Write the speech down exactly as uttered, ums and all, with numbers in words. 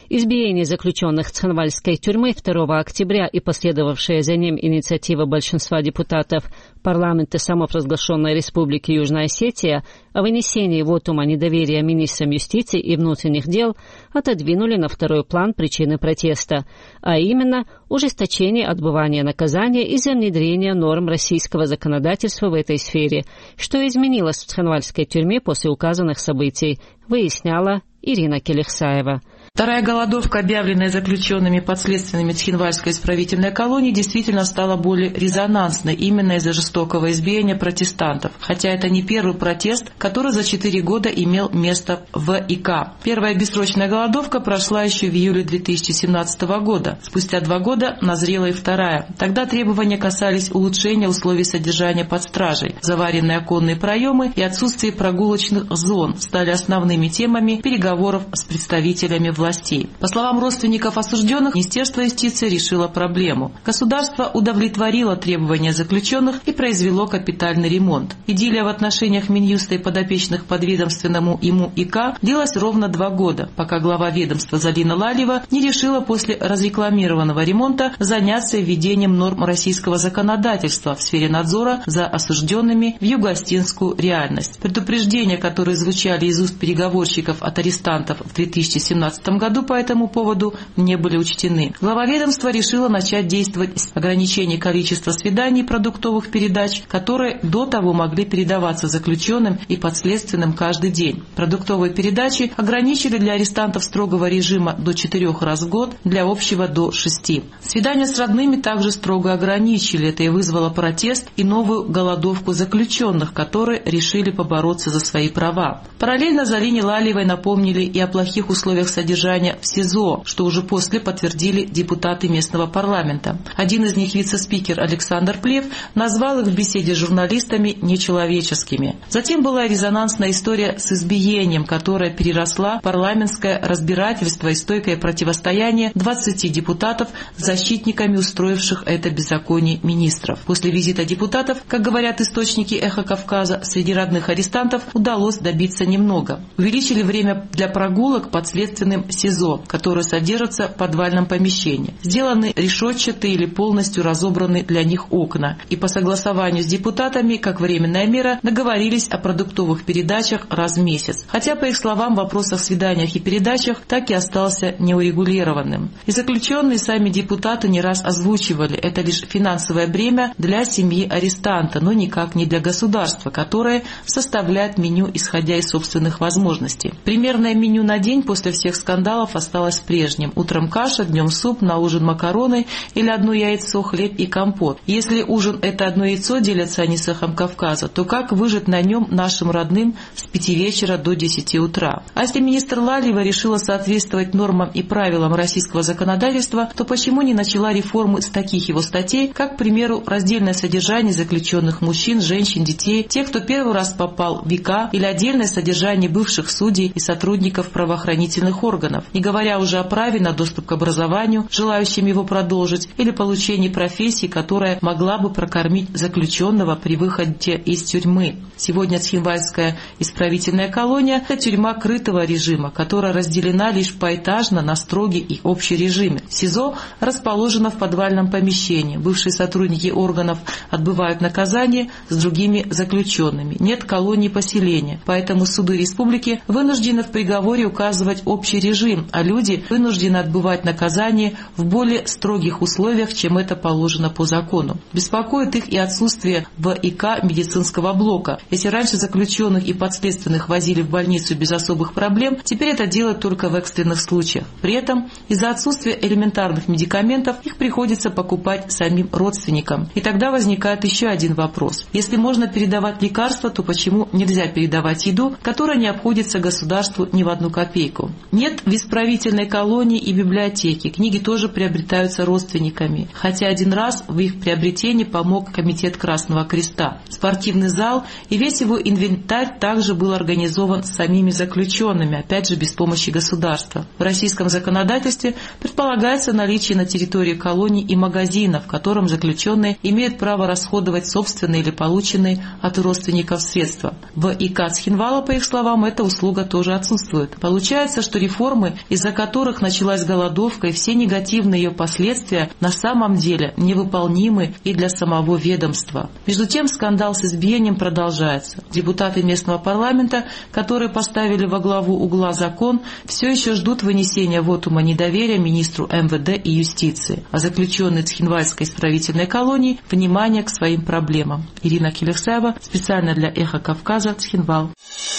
Избиение заключенных Цхинвальской тюрьмы второго октября и последовавшая за ним инициатива большинства депутатов парламента самопровозглашенной Республики Южная Осетия о вынесении вотума недоверия министрам юстиции и внутренних дел отодвинули на второй план причины протеста, а именно ужесточение отбывания наказания из-за внедрения норм российского законодательства в этой сфере, что изменилось в Цхинвальской тюрьме после указанных событий, выясняла Ирина Келехсаева. Вторая голодовка, объявленная заключенными подследственными Цхинвальской исправительной колонии, действительно стала более резонансной именно из-за жестокого избиения протестантов. Хотя это не первый протест, который за четыре года имел место в ИК. Первая бессрочная голодовка прошла еще в июле две тысячи семнадцатого года. Спустя два года назрела и вторая. Тогда требования касались улучшения условий содержания под стражей. Заваренные оконные проемы и отсутствие прогулочных зон стали основными темами переговоров с представителями власти. По словам родственников осужденных, Министерство юстиции решило проблему. Государство удовлетворило требования заключенных и произвело капитальный ремонт. Идиллия в отношениях Минюста и подопечных подведомственному ему ИК длилась ровно два года, пока глава ведомства Залина Лалиева не решила после разрекламированного ремонта заняться введением норм российского законодательства в сфере надзора за осужденными в юго-осетинскую реальность. Предупреждения, которые звучали из уст переговорщиков от арестантов в две тысячи семнадцатом году по этому поводу не были учтены. Глава ведомства решила начать действовать с ограничения количества свиданий продуктовых передач, которые до того могли передаваться заключенным и подследственным каждый день. Продуктовые передачи ограничили для арестантов строгого режима до четырех раз в год, для общего до шести. Свидания с родными также строго ограничили. Это и вызвало протест и новую голодовку заключенных, которые решили побороться за свои права. Параллельно Залине Лалиевой напомнили и о плохих условиях содержания в СИЗО, что уже после подтвердили депутаты местного парламента. Один из них, вице-спикер Александр Плев, назвал их в беседе с журналистами нечеловеческими. Затем была резонансная история с избиением, которая переросла в парламентское разбирательство и стойкое противостояние двадцати депутатов с защитниками устроивших это беззаконие министров. После визита депутатов, как говорят источники «Эхо Кавказа», среди родных арестантов удалось добиться немного. Увеличили время для прогулок подследственным СИЗО, которые содержатся в подвальном помещении. Сделаны решетчатые или полностью разобраны для них окна. И по согласованию с депутатами, как временная мера, договорились о продуктовых передачах раз в месяц. Хотя, по их словам, вопрос о свиданиях и передачах так и остался неурегулированным. И заключенные сами депутаты не раз озвучивали, это лишь финансовое бремя для семьи арестанта, но никак не для государства, которое составляет меню, исходя из собственных возможностей. Примерное меню на день после всех скандалов осталось прежним. Утром каша, днем суп, на ужин макароны или одно яйцо, хлеб и компот. Если ужин — это одно яйцо, делятся они с Эхом Кавказа, то как выжить на нем нашим родным с пяти вечера до десяти утра? А если министр Лалиева решила соответствовать нормам и правилам российского законодательства, то почему не начала реформы с таких его статей, как, к примеру, раздельное содержание заключенных мужчин, женщин, детей, тех, кто первый раз попал в ИК, или отдельное содержание бывших судей и сотрудников правоохранительных органов, не говоря уже о праве на доступ к образованию, желающим его продолжить, или получении профессии, которая могла бы прокормить заключенного при выходе из тюрьмы. Сегодня Цхинвальская исправительная колония – это тюрьма крытого режима, которая разделена лишь поэтажно на строгий и общий режимы. СИЗО расположено в подвальном помещении. Бывшие сотрудники органов отбывают наказание с другими заключенными. Нет колонии поселения, поэтому суды республики вынуждены в приговоре указывать общий режим, а люди вынуждены отбывать наказание в более строгих условиях, чем это положено по закону. Беспокоит их и отсутствие в ИК медицинского блока. Если раньше заключенных и подследственных возили в больницу без особых проблем, теперь это делают только в экстренных случаях. При этом из-за отсутствия элементарных медикаментов их приходится покупать самим родственникам. И тогда возникает еще один вопрос. Если можно передавать лекарства, то почему нельзя передавать еду, которая не обходится государству ни в одну копейку? Нет в исправительной колонии и библиотеки. Книги тоже приобретаются родственниками. Хотя один раз в их приобретении помог Комитет Красного Креста. Спортивный зал и весь его инвентарь также был организован самими заключенными, опять же без помощи государства. В российском законодательстве предполагается наличие на территории колонии и магазина, в котором заключенные имеют право расходовать собственные или полученные от родственников средства. В ИК Цхинвала, по их словам, эта услуга тоже отсутствует. Получается, что реформа проблемы, из-за которых началась голодовка, и все негативные ее последствия на самом деле невыполнимы и для самого ведомства. Между тем скандал с избиением продолжается. Депутаты местного парламента, которые поставили во главу угла закон, все еще ждут вынесения вотума недоверия министру эм вэ дэ и юстиции, а заключенные Цхинвальской исправительной колонии внимание к своим проблемам. Ирина Келексаева, специально для «Эхо Кавказа», Цхинвал.